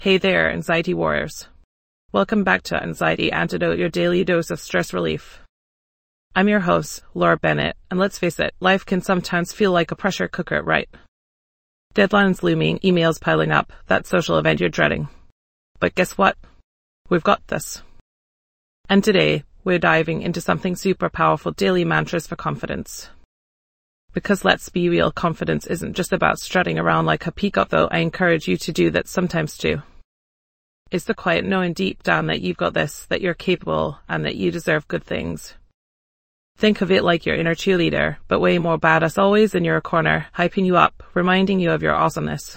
Hey there, anxiety warriors. Welcome back to Anxiety Antidote, your daily dose of stress relief. I'm your host, Laura Bennett, and let's face it, life can sometimes feel like a pressure cooker, right? Deadlines looming, emails piling up, that social event you're dreading. But guess what? We've got this. And today, we're diving into something super powerful, daily mantras for confidence. Because let's be real, confidence isn't just about strutting around like a peacock, though I encourage you to do that sometimes too. It's the quiet knowing deep down that you've got this, that you're capable, and that you deserve good things. Think of it like your inner cheerleader, but way more badass, always in your corner, hyping you up, reminding you of your awesomeness.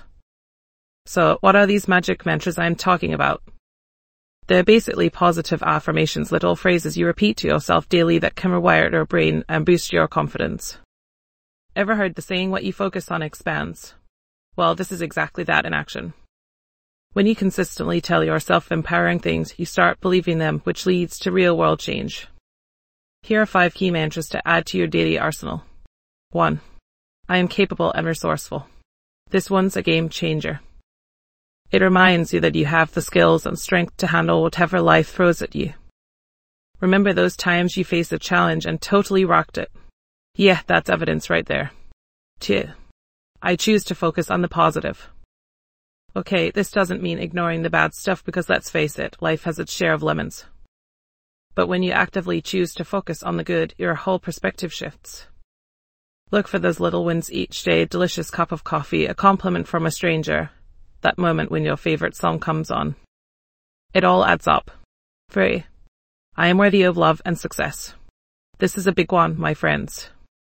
So, what are these magic mantras I'm talking about? They're basically positive affirmations, little phrases you repeat to yourself daily that can rewire your brain and boost your confidence. Ever heard the saying, what you focus on expands? Well, this is exactly that in action. When you consistently tell yourself empowering things, you start believing them, which leads to real-world change. Here are 5 key mantras to add to your daily arsenal. 1. I am capable and resourceful. This one's a game changer. It reminds you that you have the skills and strength to handle whatever life throws at you. Remember those times you faced a challenge and totally rocked it? Yeah, that's evidence right there. 2. I choose to focus on the positive. Okay, this doesn't mean ignoring the bad stuff, because let's face it, life has its share of lemons. But when you actively choose to focus on the good, your whole perspective shifts. Look for those little wins each day, a delicious cup of coffee, a compliment from a stranger, that moment when your favorite song comes on. It all adds up. 3. I am worthy of love and success. This is a big one, my friends.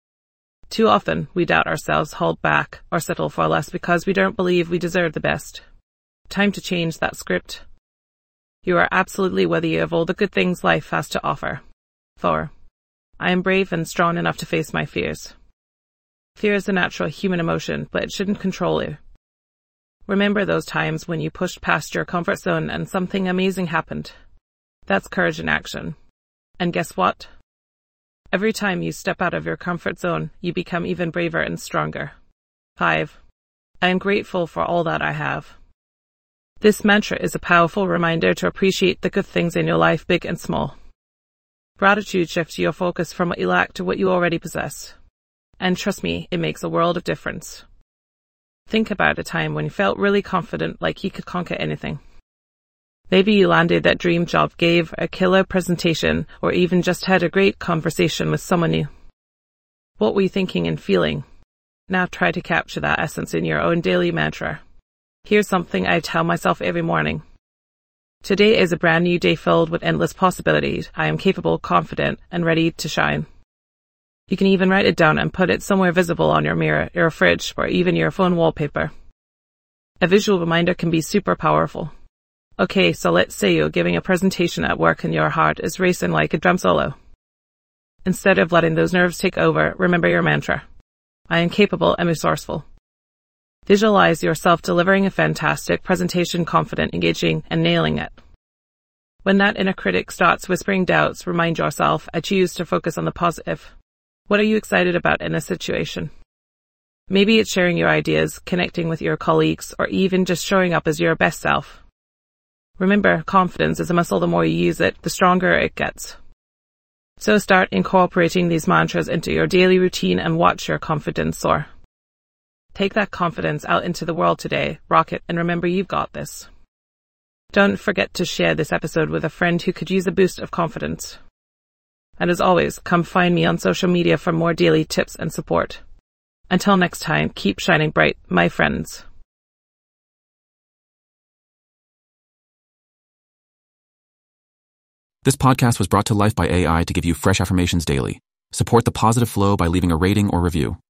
Too often, we doubt ourselves, hold back, or settle for less because we don't believe we deserve the best. Time to change that script. You are absolutely worthy of all the good things life has to offer. 4. I am brave and strong enough to face my fears. Fear is a natural human emotion, but it shouldn't control you. Remember those times when you pushed past your comfort zone and something amazing happened. That's courage in action. And guess what? Every time you step out of your comfort zone, you become even braver and stronger. 5. I am grateful for all that I have. This mantra is a powerful reminder to appreciate the good things in your life, big and small. Gratitude shifts your focus from what you lack to what you already possess. And trust me, it makes a world of difference. Think about a time when you felt really confident, like you could conquer anything. Maybe you landed that dream job, gave a killer presentation, or even just had a great conversation with someone new. What were you thinking and feeling? Now try to capture that essence in your own daily mantra. Here's something I tell myself every morning. Today is a brand new day filled with endless possibilities. I am capable, confident, and ready to shine. You can even write it down and put it somewhere visible on your mirror, your fridge, or even your phone wallpaper. A visual reminder can be super powerful. Okay, so let's say you're giving a presentation at work and your heart is racing like a drum solo. Instead of letting those nerves take over, remember your mantra. I am capable and resourceful. Visualize yourself delivering a fantastic presentation, confident, engaging, and nailing it. When that inner critic starts whispering doubts, remind yourself, I choose to focus on the positive. What are you excited about in a situation? Maybe it's sharing your ideas, connecting with your colleagues, or even just showing up as your best self. Remember, confidence is a muscle. The more you use it, the stronger it gets. So start incorporating these mantras into your daily routine and watch your confidence soar. Take that confidence out into the world today, rock it, and remember you've got this. Don't forget to share this episode with a friend who could use a boost of confidence. And as always, come find me on social media for more daily tips and support. Until next time, keep shining bright, my friends. This podcast was brought to life by AI to give you fresh affirmations daily. Support the positive flow by leaving a rating or review.